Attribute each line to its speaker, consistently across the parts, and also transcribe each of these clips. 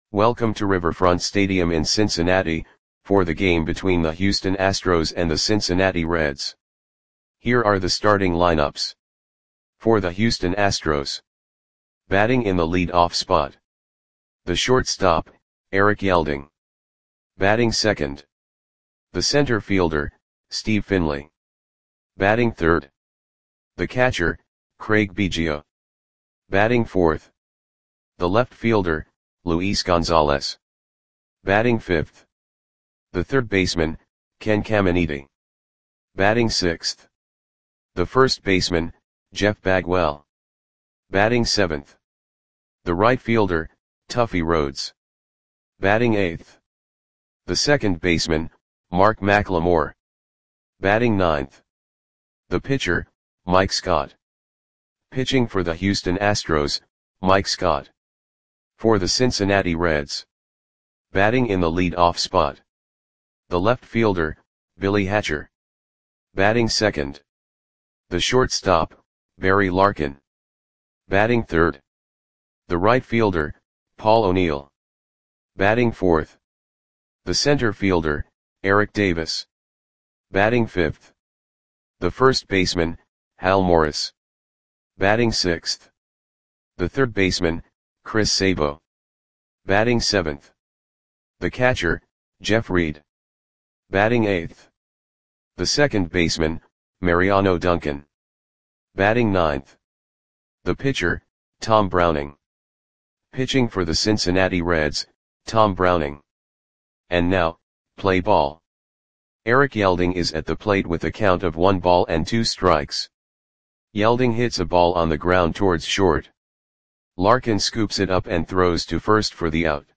Speaker 1: Welcome to Riverfront Stadium in Cincinnati, for the game between the Houston Astros and the Cincinnati Reds. Here are the starting lineups. For the Houston Astros. Batting in the lead-off spot. The shortstop, Eric Yelding. Batting second. The center fielder, Steve Finley. Batting third. The catcher, Craig Biggio. Batting fourth. The left fielder, Luis Gonzalez. Batting fifth. The third baseman, Ken Caminiti. Batting sixth. The first baseman, Jeff Bagwell. Batting seventh. The right fielder, Tuffy Rhodes. Batting eighth. The second baseman, Mark McLemore. Batting ninth. The pitcher, Mike Scott. Pitching for the Houston Astros, Mike Scott. For the Cincinnati Reds. Batting in the lead-off spot. The left fielder, Billy Hatcher. Batting second. The shortstop, Barry Larkin. Batting third. The right fielder, Paul O'Neill. Batting fourth. The center fielder, Eric Davis. Batting fifth. The first baseman, Hal Morris. Batting sixth. The third baseman, Chris Sabo. Batting seventh. The catcher, Jeff Reed. Batting eighth. The second baseman, Mariano Duncan. Batting ninth. The pitcher, Tom Browning. Pitching for the Cincinnati Reds, Tom Browning. And now, play ball. Eric Yelding is at the plate with a count of 1 ball and 2 strikes. Yelding hits a ball on the ground towards short. Larkin scoops it up and throws to first for the out.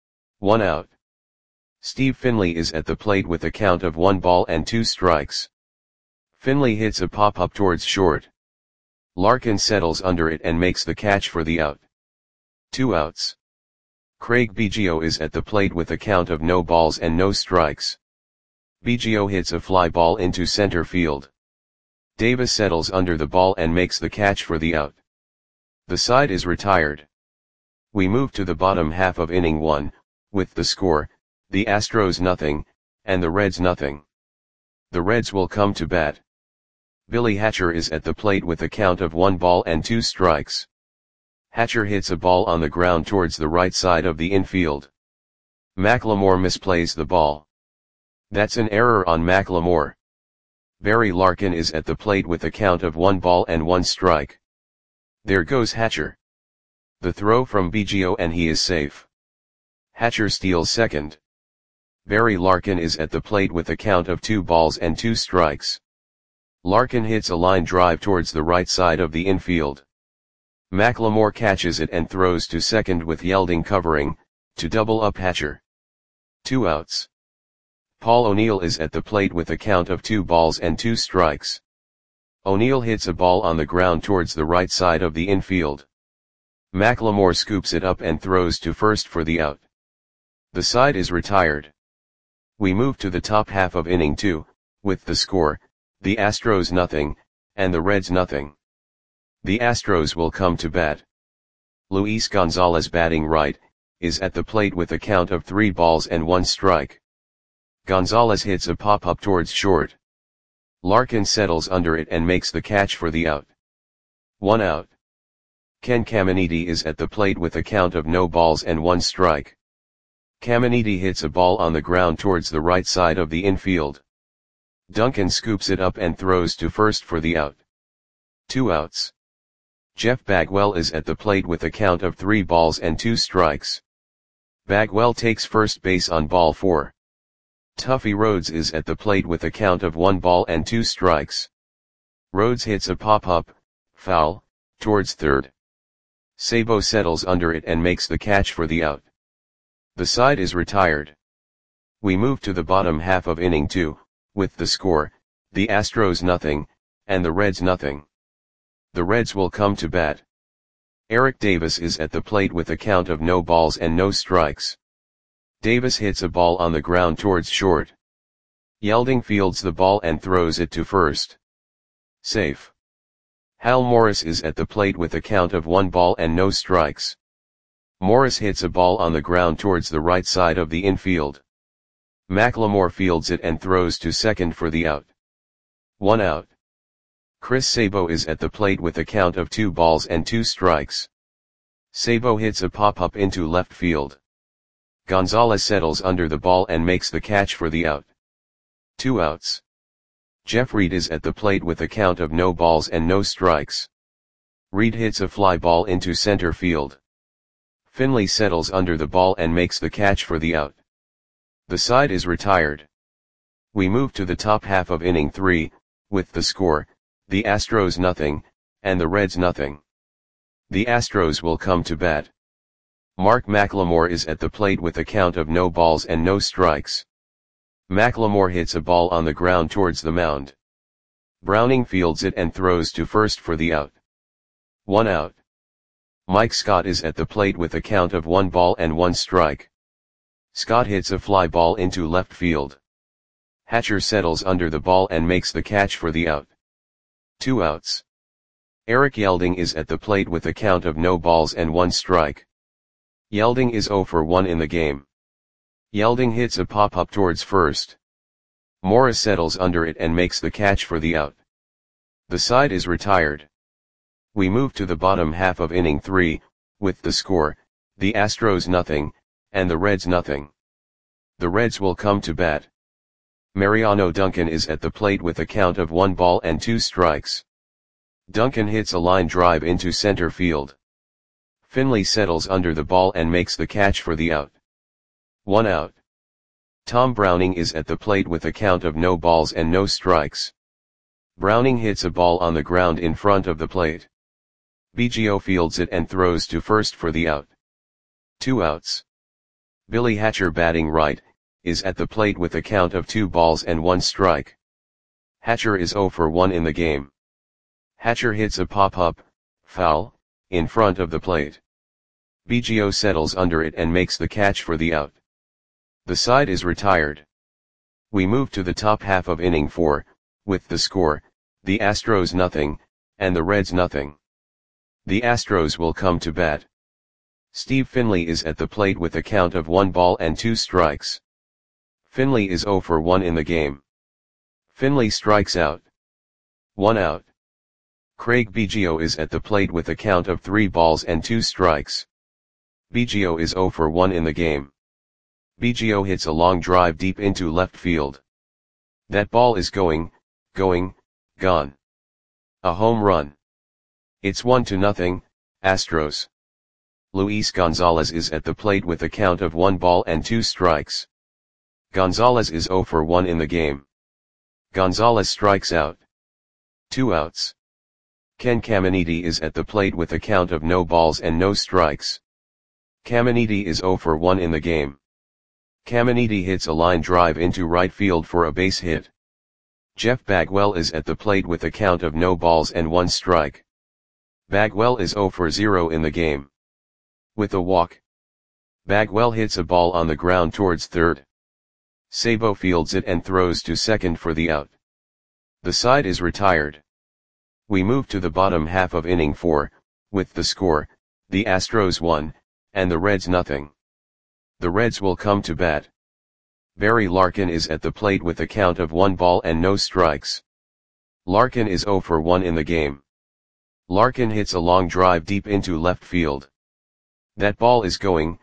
Speaker 1: 1 out. Steve Finley is at the plate with a count of 1 ball and 2 strikes. Finley hits a pop-up towards short. Larkin settles under it and makes the catch for the out. 2 outs. Craig Biggio is at the plate with a count of no balls and no strikes. Biggio hits a fly ball into center field. Davis settles under the ball and makes the catch for the out. The side is retired. We move to the bottom half of inning 1, with the score, the Astros nothing, and the Reds nothing. The Reds will come to bat. Billy Hatcher is at the plate with a count of 1 ball and 2 strikes. Hatcher hits a ball on the ground towards the right side of the infield. McLemore misplays the ball. That's an error on McLemore. Barry Larkin is at the plate with a count of 1 ball and 1 strike. There goes Hatcher. The throw from Biggio and he is safe. Hatcher steals second. Barry Larkin is at the plate with a count of 2 balls and 2 strikes. Larkin hits a line drive towards the right side of the infield. McLemore catches it and throws to second with Yelding covering, to double up Hatcher. 2 outs. Paul O'Neill is at the plate with a count of 2 balls and 2 strikes. O'Neill hits a ball on the ground towards the right side of the infield. McLemore scoops it up and throws to first for the out. The side is retired. We move to the top half of inning 2, with the score, the Astros nothing, and the Reds nothing. The Astros will come to bat. Luis Gonzalez batting right, is at the plate with a count of 3 balls and 1 strike. Gonzalez hits a pop-up towards short. Larkin settles under it and makes the catch for the out. 1 out. Ken Caminiti is at the plate with a count of no balls and 1 strike. Caminiti hits a ball on the ground towards the right side of the infield. Duncan scoops it up and throws to first for the out. 2 outs. Jeff Bagwell is at the plate with a count of 3 balls and 2 strikes. Bagwell takes first base on ball 4. Tuffy Rhodes is at the plate with a count of 1 ball and 2 strikes. Rhodes hits a pop-up, foul, towards third. Sabo settles under it and makes the catch for the out. The side is retired. We move to the bottom half of inning 2, with the score, the Astros nothing, and the Reds nothing. The Reds will come to bat. Eric Davis is at the plate with a count of no balls and no strikes. Davis hits a ball on the ground towards short. Yelding fields the ball and throws it to first. Safe. Hal Morris is at the plate with a count of 1 ball and no strikes. Morris hits a ball on the ground towards the right side of the infield. McLemore fields it and throws to second for the out. 1 out. Chris Sabo is at the plate with a count of 2 balls and 2 strikes. Sabo hits a pop-up into left field. Gonzalez settles under the ball and makes the catch for the out. 2 outs. Jeff Reed is at the plate with a count of no balls and no strikes. Reed hits a fly ball into center field. Finley settles under the ball and makes the catch for the out. The side is retired. We move to the top half of inning 3, with the score, the Astros nothing, and the Reds nothing. The Astros will come to bat. Mark McLemore is at the plate with a count of no balls and no strikes. McLemore hits a ball on the ground towards the mound. Browning fields it and throws to first for the out. 1 out. Mike Scott is at the plate with a count of 1 ball and 1 strike. Scott hits a fly ball into left field. Hatcher settles under the ball and makes the catch for the out. 2 outs. Eric Yelding is at the plate with a count of no balls and 1 strike. Yelding is 0 for 1 in the game. Yelding hits a pop-up towards first. Morris settles under it and makes the catch for the out. The side is retired. We move to the bottom half of inning 3, with the score, the Astros nothing, and the Reds nothing. The Reds will come to bat. Mariano Duncan is at the plate with a count of 1 ball and 2 strikes. Duncan hits a line drive into center field. Finley settles under the ball and makes the catch for the out. 1 out. Tom Browning is at the plate with a count of no balls and no strikes. Browning hits a ball on the ground in front of the plate. Biggio fields it and throws to first for the out. 2 outs. Billy Hatcher, batting right, is at the plate with a count of 2 balls and 1 strike. Hatcher is 0 for 1 in the game. Hatcher hits a pop-up, foul, in front of the plate. Biggio settles under it and makes the catch for the out. The side is retired. We move to the top half of inning 4, with the score, the Astros nothing, and the Reds nothing. The Astros will come to bat. Steve Finley is at the plate with a count of 1 ball and 2 strikes. Finley is 0 for 1 in the game. Finley strikes out. 1 out. Craig Biggio is at the plate with a count of 3 balls and 2 strikes. Biggio is 0 for 1 in the game. Biggio hits a long drive deep into left field. That ball is gone. A home run. It's 1-0, Astros. Luis Gonzalez is at the plate with a count of 1 ball and 2 strikes. Gonzalez is 0 for 1 in the game. Gonzalez strikes out. 2 outs. Ken Caminiti is at the plate with a count of no balls and no strikes. Caminiti is 0 for 1 in the game. Caminiti hits a line drive into right field for a base hit. Jeff Bagwell is at the plate with a count of no balls and 1 strike. Bagwell is 0 for 0 in the game. With a walk, Bagwell hits a ball on the ground towards third. Sabo fields it and throws to second for the out. The side is retired. We move to the bottom half of inning 4, with the score, the Astros 1, and the Reds nothing. The Reds will come to bat. Barry Larkin is at the plate with a count of 1 ball and no strikes. Larkin is 0 for 1 in the game. Larkin hits a long drive deep into left field. That ball is gone.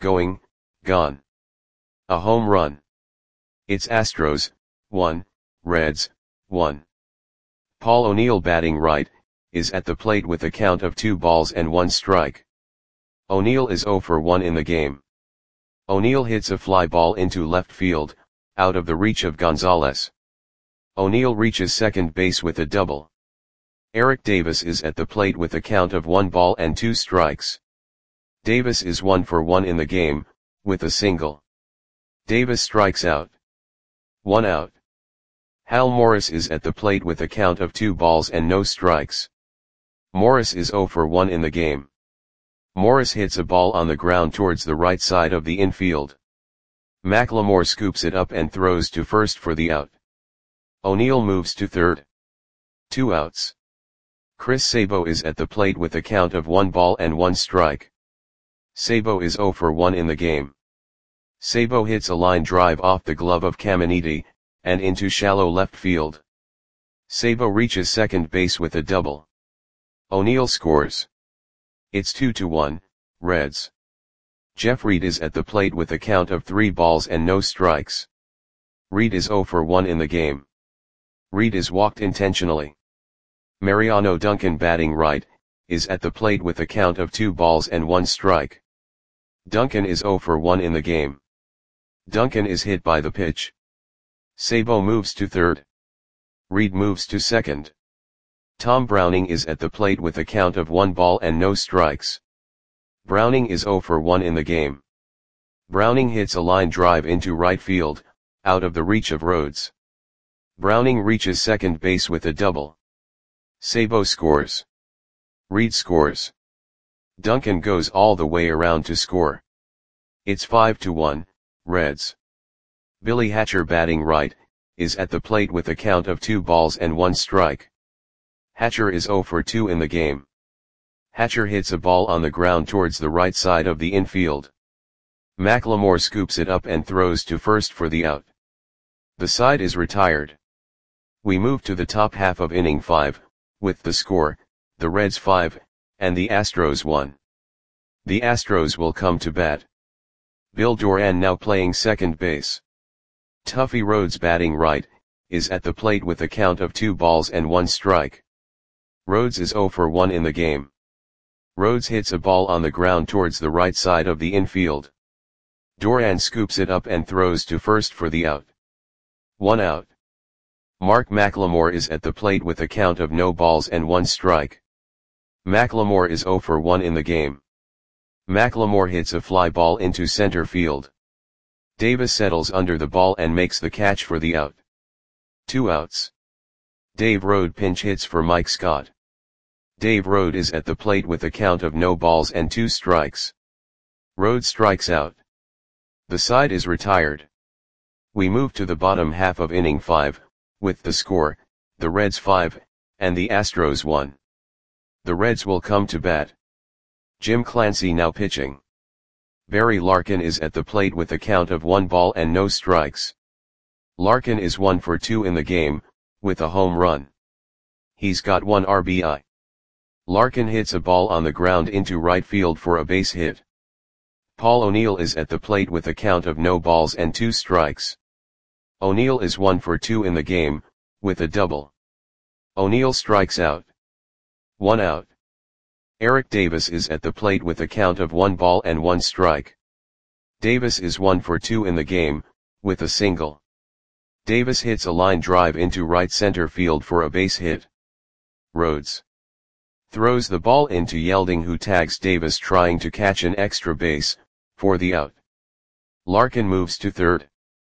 Speaker 1: A home run. It's Astros 1, Reds 1. Paul O'Neill, batting right, is at the plate with a count of 2 balls and 1 strike. O'Neill is 0 for 1 in the game. O'Neill hits a fly ball into left field, out of the reach of Gonzalez. O'Neill reaches second base with a double. Eric Davis is at the plate with a count of 1 ball and 2 strikes. Davis is 1 for 1 in the game, with a single. Davis strikes out. 1 out. Hal Morris is at the plate with a count of 2 balls and no strikes. Morris is 0 for 1 in the game. Morris hits a ball on the ground towards the right side of the infield. McLemore scoops it up and throws to first for the out. O'Neill moves to third. 2 outs. Chris Sabo is at the plate with a count of 1 ball and 1 strike. Sabo is 0 for 1 in the game. Sabo hits a line drive off the glove of Caminiti, and into shallow left field. Sabo reaches second base with a double. O'Neill scores. It's 2-1, Reds. Jeff Reed is at the plate with a count of 3 balls and no strikes. Reed is 0 for 1 in the game. Reed is walked intentionally. Mariano Duncan, batting right, is at the plate with a count of 2 balls and 1 strike. Duncan is 0 for 1 in the game. Duncan is hit by the pitch. Sabo moves to third. Reed moves to second. Tom Browning is at the plate with a count of 1 ball and no strikes. Browning is 0 for 1 in the game. Browning hits a line drive into right field, out of the reach of Rhodes. Browning reaches second base with a double. Sabo scores. Reed scores. Duncan goes all the way around to score. It's 5-1, Reds. Billy Hatcher, batting right, is at the plate with a count of 2 balls and 1 strike. Hatcher is 0 for 2 in the game. Hatcher hits a ball on the ground towards the right side of the infield. McLemore scoops it up and throws to first for the out. The side is retired. We move to the top half of inning 5, with the score, the Reds 5, and the Astros 1. The Astros will come to bat. Bill Doran, now playing second base. Tuffy Rhodes, batting right, is at the plate with a count of 2 balls and 1 strike. Rhodes is 0 for 1 in the game. Rhodes hits a ball on the ground towards the right side of the infield. Doran scoops it up and throws to first for the out. 1 out. Mark McLemore is at the plate with a count of no balls and 1 strike. McLemore is 0 for 1 in the game. McLemore hits a fly ball into center field. Davis settles under the ball and makes the catch for the out. 2 outs. Dave Rode pinch hits for Mike Scott. Dave Rode is at the plate with a count of no balls and 2 strikes. Rode strikes out. The side is retired. We move to the bottom half of inning 5, with the score, the Reds 5, and the Astros 1. The Reds will come to bat. Jim Clancy now pitching. Barry Larkin is at the plate with a count of 1 ball and no strikes. Larkin is 1 for 2 in the game, with a home run. He's got 1 RBI. Larkin hits a ball on the ground into right field for a base hit. Paul O'Neill is at the plate with a count of no balls and 2 strikes. O'Neill is 1 for 2 in the game, with a double. O'Neill strikes out. 1 out. Eric Davis is at the plate with a count of 1 ball and 1 strike. Davis is 1 for 2 in the game, with a single. Davis hits a line drive into right center field for a base hit. Rhodes throws the ball into Yelding, who tags Davis trying to catch an extra base, for the out. Larkin moves to third.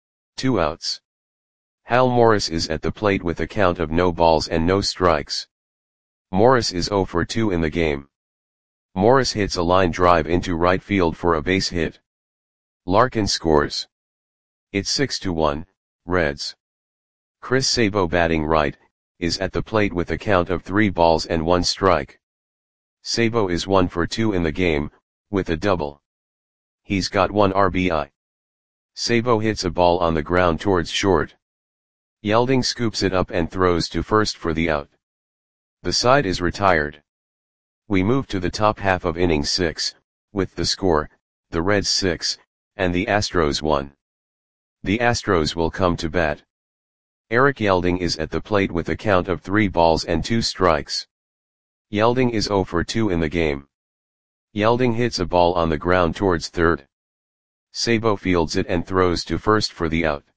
Speaker 1: 2 outs. Hal Morris is at the plate with a count of no balls and no strikes. Morris is 0 for 2 in the game. Morris hits a line drive into right field for a base hit. Larkin scores. It's 6-1, Reds. Chris Sabo, batting right, is at the plate with a count of 3 balls and 1 strike. Sabo is 1 for 2 in the game, with a double. He's got 1 RBI. Sabo hits a ball on the ground towards short. Yelding scoops it up and throws to first for the out. The side is retired. We move to the top half of inning 6, with the score, the Reds 6, and the Astros 1. The Astros will come to bat. Eric Yelding is at the plate with a count of 3 balls and 2 strikes. Yelding is 0 for 2 in the game. Yelding hits a ball on the ground towards third. Sabo fields it and throws to first for the out.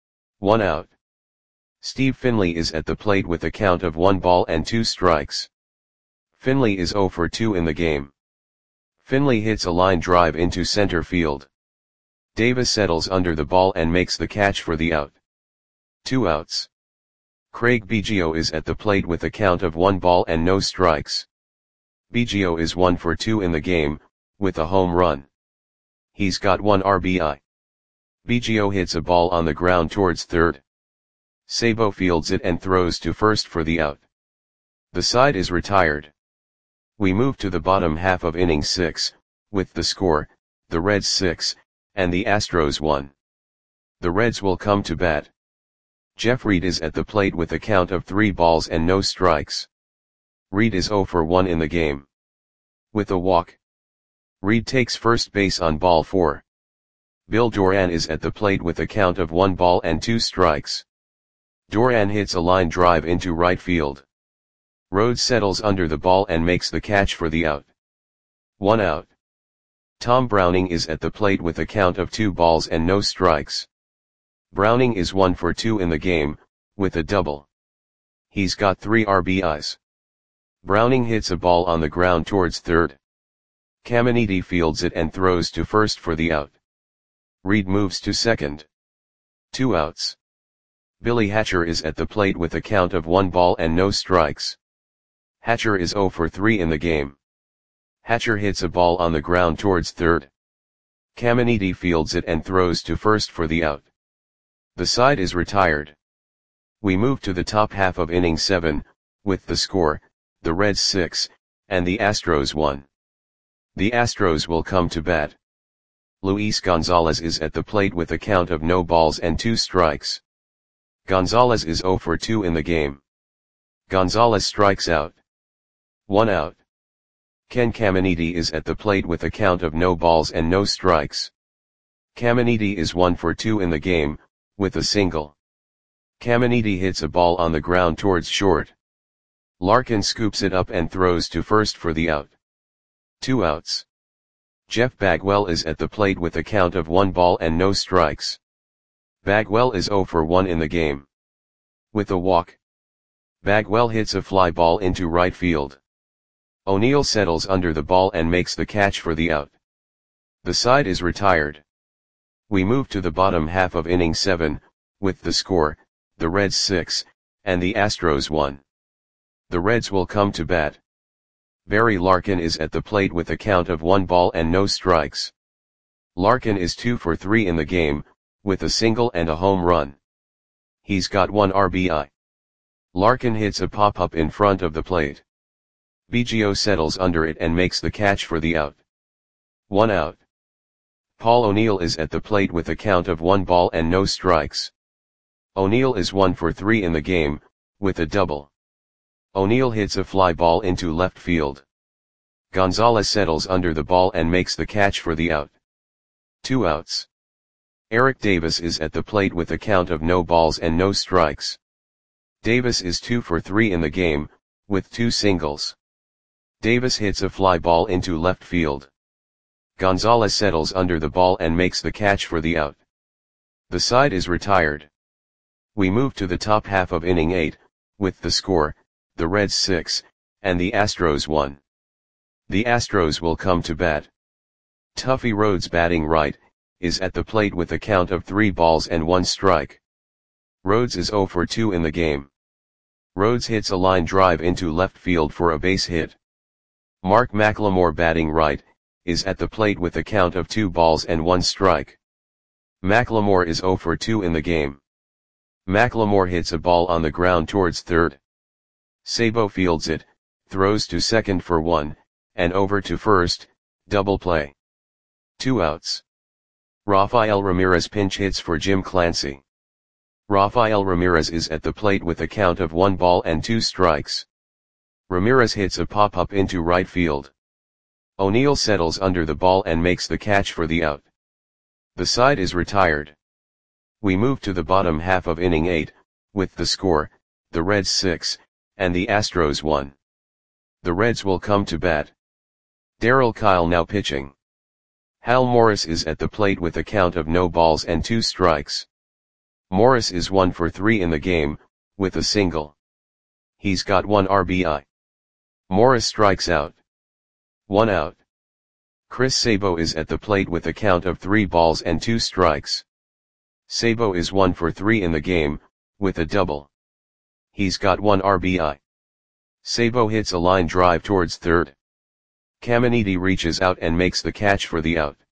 Speaker 1: 1 out. Steve Finley is at the plate with a count of 1 ball and 2 strikes. Finley is 0 for 2 in the game. Finley hits a line drive into center field. Davis settles under the ball and makes the catch for the out. 2 outs. Craig Biggio is at the plate with a count of 1 ball and no strikes. Biggio is 1 for 2 in the game, with a home run. He's got 1 RBI. Biggio hits a ball on the ground towards third. Sabo fields it and throws to first for the out. The side is retired. We move to the bottom half of inning 6, with the score, the Reds 6, and the Astros 1. The Reds will come to bat. Jeff Reed is at the plate with a count of 3 balls and no strikes. Reed is 0 for 1 in the game. With a walk. Reed takes first base on ball 4. Bill Doran is at the plate with a count of 1 ball and 2 strikes. Doran hits a line drive into right field. Rhodes settles under the ball and makes the catch for the out. 1 out. Tom Browning is at the plate with a count of 2 balls and no strikes. Browning is 1 for 2 in the game, with a double. He's got 3 RBIs. Browning hits a ball on the ground towards third. Caminiti fields it and throws to first for the out. Reed moves to second. 2 outs. Billy Hatcher is at the plate with a count of 1 ball and no strikes. Hatcher is 0 for 3 in the game. Hatcher hits a ball on the ground towards third. Caminiti fields it and throws to first for the out. The side is retired. We move to the top half of inning 7, with the score, the Reds 6, and the Astros 1. The Astros will come to bat. Luis Gonzalez is at the plate with a count of no balls and 2 strikes. Gonzalez is 0 for 2 in the game. Gonzalez strikes out. 1 out. Ken Caminiti is at the plate with a count of no balls and no strikes. Caminiti is 1 for 2 in the game, with a single. Caminiti hits a ball on the ground towards short. Larkin scoops it up and throws to first for the out. 2 outs. Jeff Bagwell is at the plate with a count of 1 ball and no strikes. Bagwell is 0 for 1 in the game. With a walk. Bagwell hits a fly ball into right field. O'Neill settles under the ball and makes the catch for the out. The side is retired. We move to the bottom half of inning 7, with the score, the Reds 6, and the Astros 1. The Reds will come to bat. Barry Larkin is at the plate with a count of 1 ball and no strikes. Larkin is 2 for 3 in the game, with a single and a home run. He's got 1 RBI. Larkin hits a pop-up in front of the plate. Biggio settles under it and makes the catch for the out. 1 out. Paul O'Neill is at the plate with a count of 1 ball and no strikes. O'Neill is 1 for 3 in the game, with a double. O'Neill hits a fly ball into left field. Gonzalez settles under the ball and makes the catch for the out. 2 outs. Eric Davis is at the plate with a count of no balls and no strikes. Davis is 2 for 3 in the game, with 2 singles. Davis hits a fly ball into left field. Gonzalez settles under the ball and makes the catch for the out. The side is retired. We move to the top half of inning 8, with the score, the Reds 6, and the Astros 1. The Astros will come to bat. Tuffy Rhodes, batting right, is at the plate with a count of 3 balls and 1 strike. Rhodes is 0 for 2 in the game. Rhodes hits a line drive into left field for a base hit. Mark McLemore, batting right, is at the plate with a count of 2 balls and 1 strike. McLemore is 0 for 2 in the game. McLemore hits a ball on the ground towards third. Sabo fields it, throws to second for 1, and over to first, double play. 2 outs. Rafael Ramirez pinch hits for Jim Clancy. Rafael Ramirez is at the plate with a count of 1 ball and 2 strikes. Ramirez hits a pop-up into right field. O'Neill settles under the ball and makes the catch for the out. The side is retired. We move to the bottom half of inning 8, with the score, the Reds 6, and the Astros 1. The Reds will come to bat. Darryl Kile now pitching. Hal Morris is at the plate with a count of no balls and 2 strikes. Morris is 1 for 3 in the game, with a single. He's got 1 RBI. Morris strikes out. 1 out. Chris Sabo is at the plate with a count of 3 balls and 2 strikes. Sabo is 1 for 3 in the game, with a double. He's got 1 RBI. Sabo hits a line drive towards third. Caminiti reaches out and makes the catch for the out.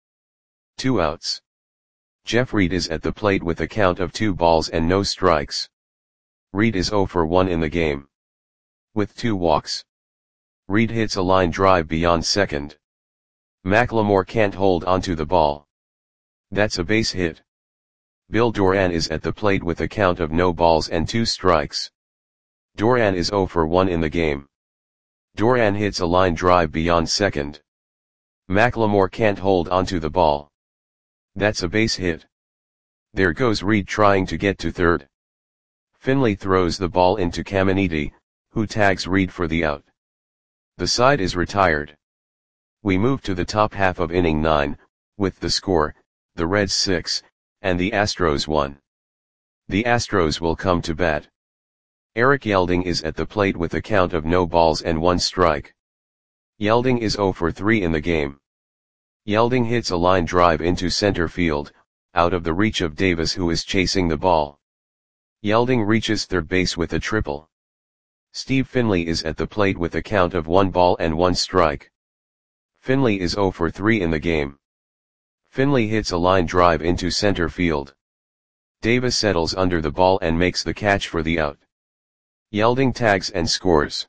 Speaker 1: 2 outs. Jeff Reed is at the plate with a count of 2 balls and no strikes. Reed is 0 for 1 in the game. With 2 walks. Reed hits a line drive beyond second. Macklemore can't hold onto the ball. That's a base hit. Bill Doran is at the plate with a count of no balls and 2 strikes. Doran is 0 for 1 in the game. Doran hits a line drive beyond second. Macklemore can't hold onto the ball. That's a base hit. There goes Reed trying to get to third. Finley throws the ball into Caminiti, who tags Reed for the out. The side is retired. We move to the top half of inning 9, with the score, the Reds 6, and the Astros 1. The Astros will come to bat. Eric Yelding is at the plate with a count of no balls and 1 strike. Yelding is 0 for 3 in the game. Yelding hits a line drive into center field, out of the reach of Davis, who is chasing the ball. Yelding reaches third base with a triple. Steve Finley is at the plate with a count of 1 ball and 1 strike. Finley is 0 for 3 in the game. Finley hits a line drive into center field. Davis settles under the ball and makes the catch for the out. Yelding tags and scores.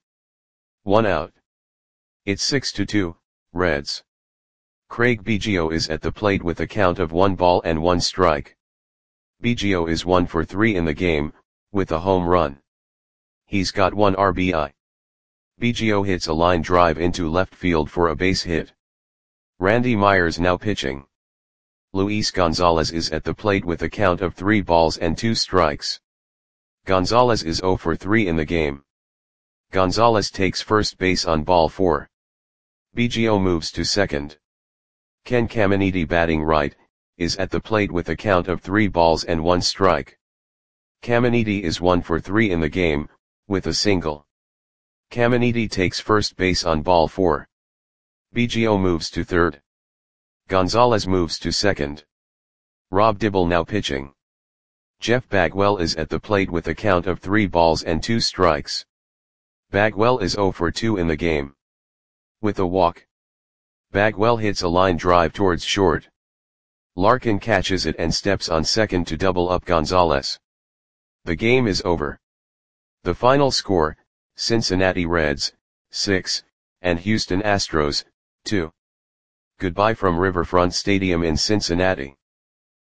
Speaker 1: 1 out. It's 6-2, Reds. Craig Biggio is at the plate with a count of 1 ball and 1 strike. Biggio is 1 for 3 in the game, with a home run. He's got 1 RBI. Biggio hits a line drive into left field for a base hit. Randy Myers now pitching. Luis Gonzalez is at the plate with a count of 3 balls and 2 strikes. Gonzalez is 0 for 3 in the game. Gonzalez takes first base on ball 4. Biggio moves to second. Ken Caminiti, batting right, is at the plate with a count of 3 balls and 1 strike. Caminiti is 1 for 3 in the game, with a single. Caminiti takes first base on ball 4. Biggio moves to third. Gonzalez moves to second. Rob Dibble now pitching. Jeff Bagwell is at the plate with a count of 3 balls and 2 strikes. Bagwell is 0 for 2 in the game. With a walk. Bagwell hits a line drive towards short. Larkin catches it and steps on second to double up Gonzalez. The game is over. The final score, Cincinnati Reds, 6, and Houston Astros, 2. Goodbye from Riverfront Stadium in Cincinnati.